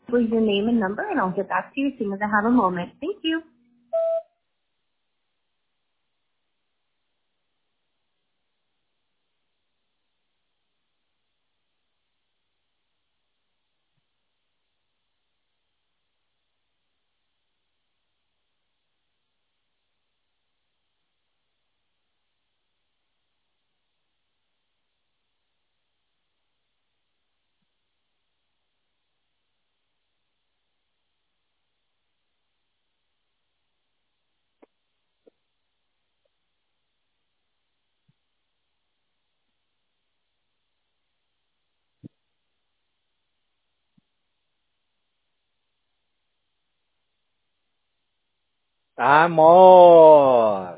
Leave your name and number, and I'll get back to you as soon as I have a moment. Thank you. Amor.